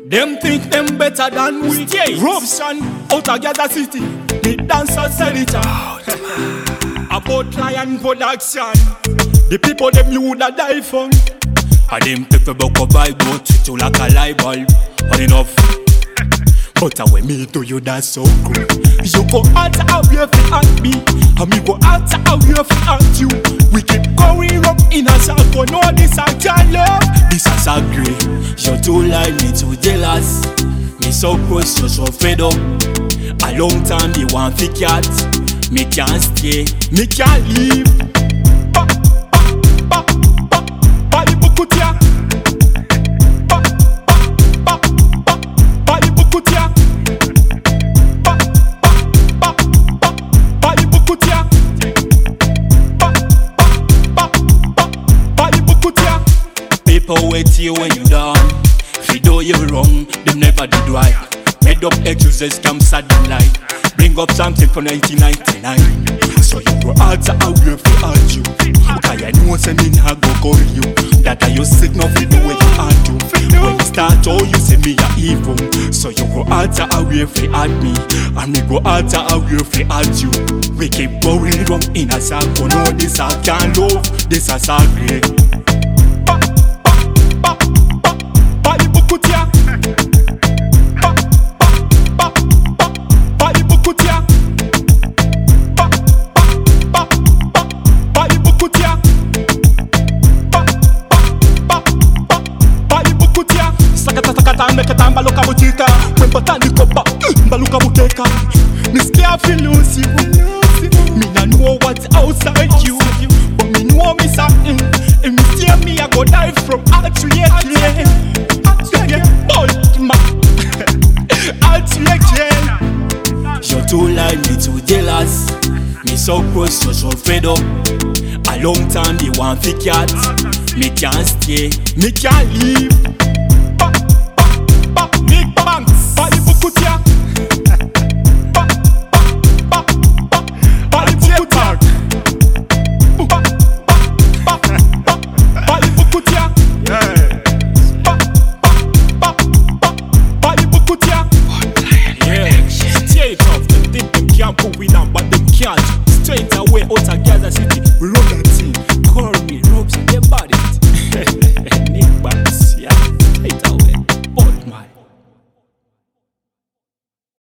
Them think them better than we. Robson out of Gaza City, the dancer senator. About Lion production, the people them you woulda die for. And them people buck up by go to like a light bulb. On enough. But when me do you that's so good. You go out how you feel at me, and me go out how you feel at you. We keep going up in a circle. No, this I can't love. This is a great. You're too like me, too jealous. Me so close, you're so fed up. A long time you want to cat. Me can't stay, me can't leave. Bali bukutia. Bali bukutia. Bali bukutia. Bali bukutia. People wait you when you done. If you do you wrong, them never did right. Made up excuses, come sudden light. Bring up something from 1999. So you go out how you feel at you. Cause I know sending her go call you. That I you sick nothing the way you are do. When you start all you say me a evil. So you go out how you feel at me. And me go out how you feel at you. We keep going wrong in a circle. No, this I can't love. This is a great. Bali bukutia. Bali bukutia. Bali bukutia. Bali bukutia. Sakata meketa mbaluka butita. Mwempata nikopa mbaluka buteka. Niskia feel lose you. Me na know what's outside you. But me know me something. If me see me I go die from heart to head. You're too like me, too jealous. Me so close, you're so fed up. A long time you want to cat. Me can't stay, me can't leave. Big banks, Bali bukutia. Bali bukutia. Bali bukutia. Bali bukutia. Yeah, straight off. Them think them can't put with them, but them can't. Straight away out of Gaza City, we run that team. Call me, Robson, them bad it.